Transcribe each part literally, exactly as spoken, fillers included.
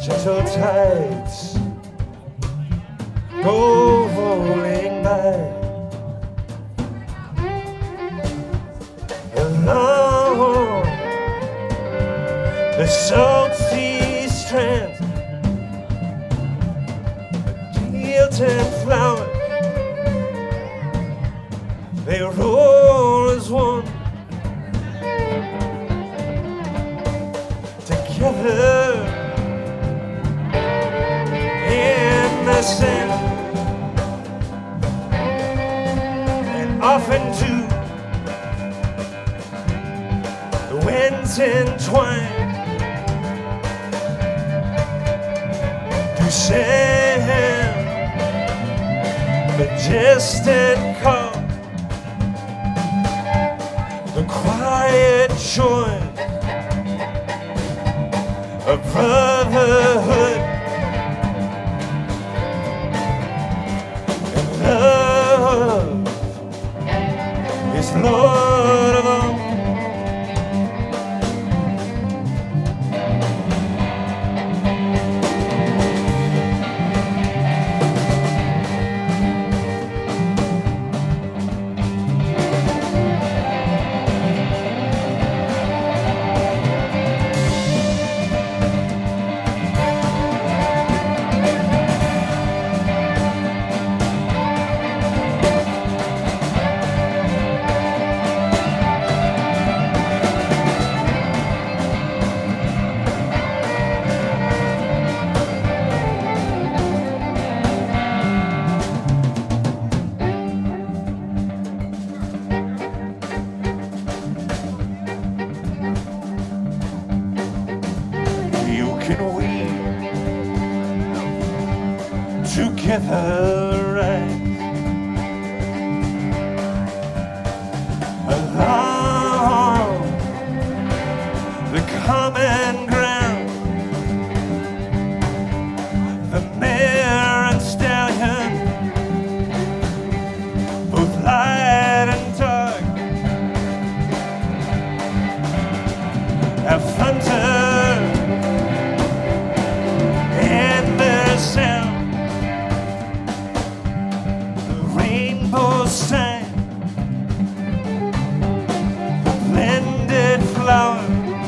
Gentle tides go rolling by. Along the salty strands, guilt and flowers, they roll as one. Together in the sand, and often too the winds entwine to send majestic call, the quiet joy of brotherhood and love is Lord of all. Together right along the common ground, the mare and stallion, both light and dark, have thunder in their sound. Sang the blended flower,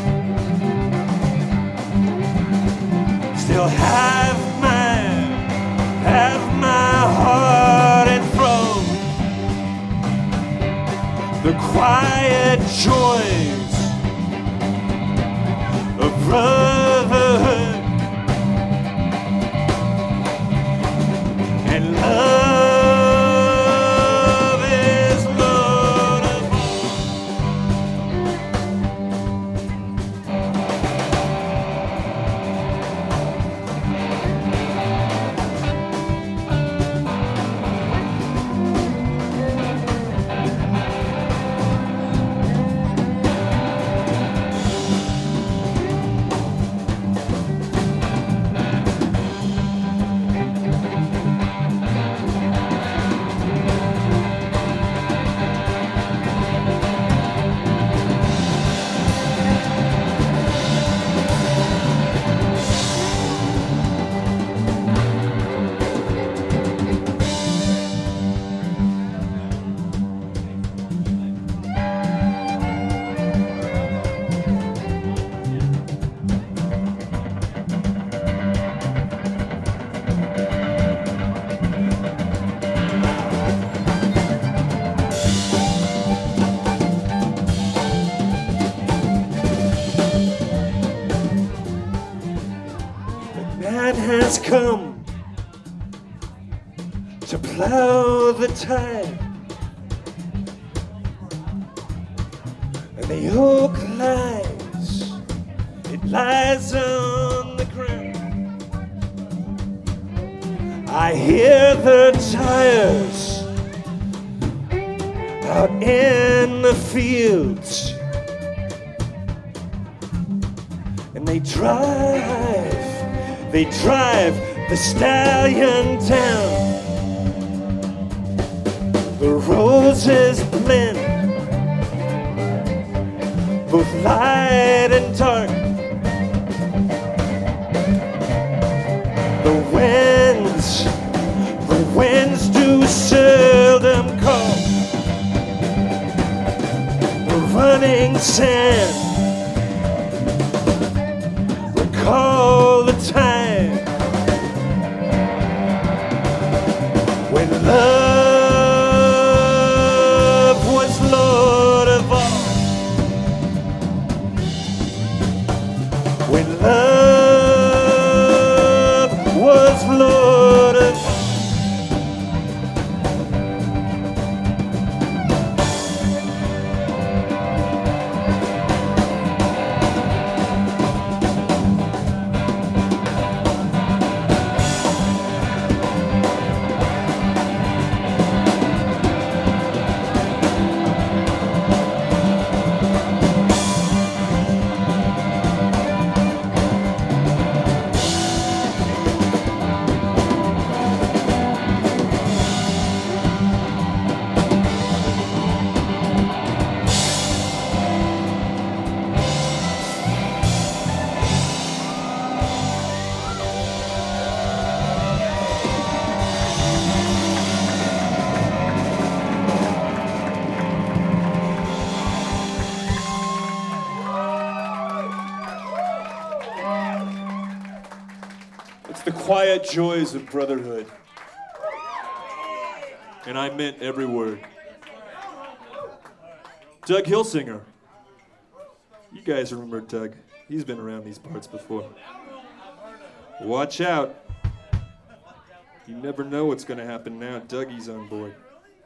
still have my, have my heart enthroned. The quiet joys of brotherhood and love. Has come to plow the tide, and the yoke lies, it lies on the ground. I hear the tires out in the fields, and they drive. They drive the stallion down. The roses blend, both light and dark. the quiet joys of brotherhood. And I meant every word. Doug Hilsinger. You guys remember Doug. He's been around these parts before. Watch out. You never know what's going to happen now. Dougie's on board.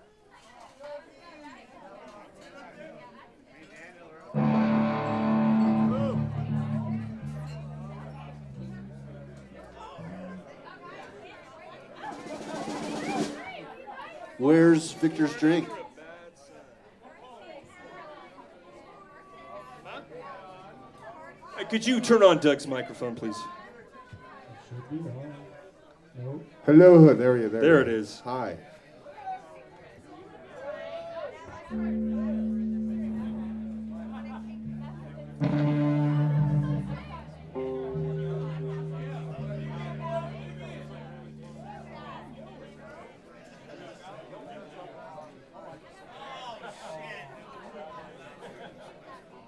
Where's Victor's drink? Hey, could you turn on Doug's microphone, please? Hello, there you there. There you it is. Hi.